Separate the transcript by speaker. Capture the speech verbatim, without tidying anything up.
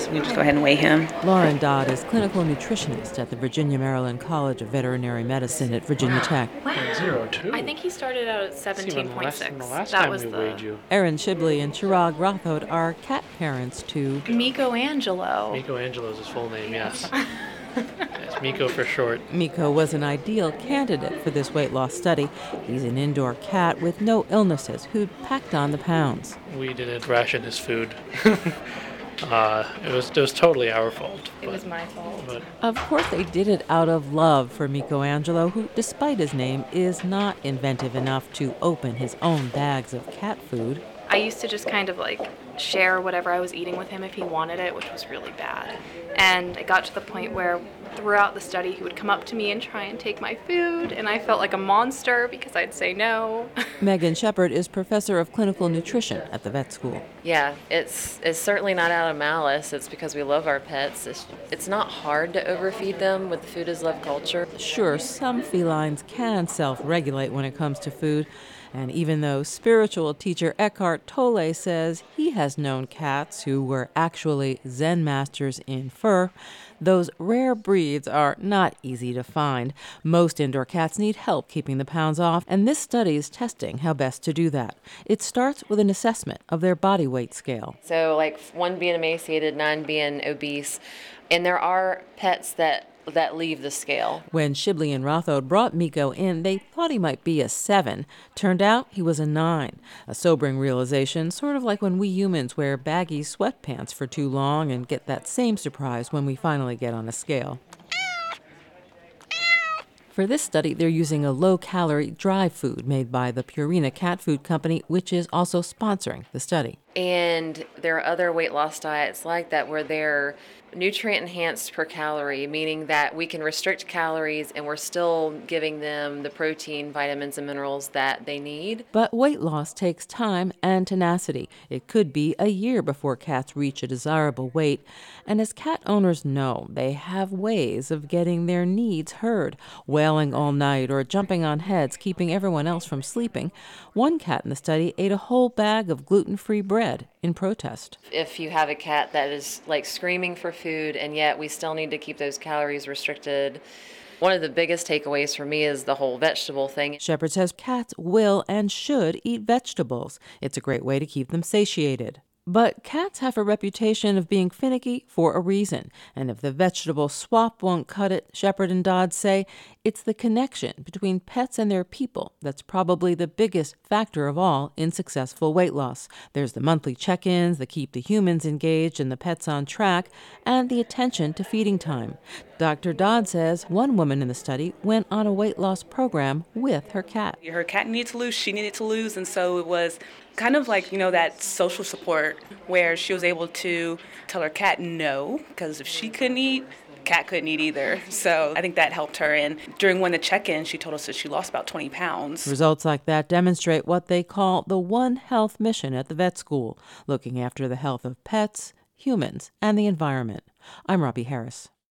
Speaker 1: You just go ahead and weigh him.
Speaker 2: Lauren Dodd is clinical nutritionist at the Virginia Maryland College of Veterinary Medicine at Virginia
Speaker 3: wow.
Speaker 2: Tech.
Speaker 3: Wow.
Speaker 4: Zero two.
Speaker 3: I think he started out at seventeen point six.
Speaker 4: The last
Speaker 3: that
Speaker 4: time
Speaker 3: was
Speaker 4: we
Speaker 3: the
Speaker 4: weighed you.
Speaker 2: Erin Shibley and Chirag Rathod are cat parents to
Speaker 3: Miko Angelo.
Speaker 4: Miko Angelo is his full name, yes. Yes, Miko for short.
Speaker 2: Miko was an ideal candidate for this weight loss study. He's an indoor cat with no illnesses who'd packed on the pounds.
Speaker 4: We didn't ration his food. uh, it was it was totally our fault.
Speaker 3: It
Speaker 4: but,
Speaker 3: was my fault.
Speaker 4: But
Speaker 2: Of course, they did it out of love for Miko Angelo, who, despite his name, is not inventive enough to open his own bags of cat food.
Speaker 3: I used to just kind of like share whatever I was eating with him if he wanted it, which was really bad. And it got to the point where throughout the study he would come up to me and try and take my food, and I felt like a monster because I'd say no.
Speaker 2: Megan Shepard is professor of clinical nutrition at the vet school.
Speaker 5: Yeah, it's it's certainly not out of malice. It's because we love our pets. It's, it's not hard to overfeed them with the food is love culture.
Speaker 2: Sure, some felines can self-regulate when it comes to food. And even though spiritual teacher Eckhart Tolle says he has known cats who were actually Zen masters in fur, those rare breeds are not easy to find. Most indoor cats need help keeping the pounds off, and this study is testing how best to do that. It starts with an assessment of their body weight scale.
Speaker 5: So like one being emaciated, nine being obese. And there are pets that that leave the scale.
Speaker 2: When Shibley and Rathod brought Miko in, they thought he might be a seven. Turned out he was a nine. A sobering realization, sort of like when we humans wear baggy sweatpants for too long and get that same surprise when we finally get on a scale. For this study, they're using a low-calorie dry food made by the Purina cat food company, which is also sponsoring the study.
Speaker 5: And there are other weight loss diets like that where they're nutrient enhanced per calorie, meaning that we can restrict calories and we're still giving them the protein, vitamins, and minerals that they need.
Speaker 2: But weight loss takes time and tenacity. It could be a year before cats reach a desirable weight. And as cat owners know, they have ways of getting their needs heard, wailing all night or jumping on heads, keeping everyone else from sleeping. One cat in the study ate a whole bag of gluten-free bread in protest.
Speaker 5: If you have a cat that is like screaming for food and yet we still need to keep those calories restricted, one of the biggest takeaways for me is the whole vegetable thing.
Speaker 2: Shepard says cats will and should eat vegetables. It's a great way to keep them satiated. But cats have a reputation of being finicky for a reason. And if the vegetable swap won't cut it, Shepard and Dodd say it's the connection between pets and their people that's probably the biggest factor of all in successful weight loss. There's the monthly check-ins that keep the humans engaged and the pets on track, and the attention to feeding time. Doctor Dodd says one woman in the study went on a weight loss program with her cat.
Speaker 1: Her cat needed to lose, she needed to lose, and so it was kind of like, you know, that social support where she was able to tell her cat no, because if she couldn't eat, the cat couldn't eat either. So I think that helped her. And during one of the check-ins, she told us that she lost about twenty pounds.
Speaker 2: Results like that demonstrate what they call the One Health mission at the vet school, looking after the health of pets, humans, and the environment. I'm Robbie Harris.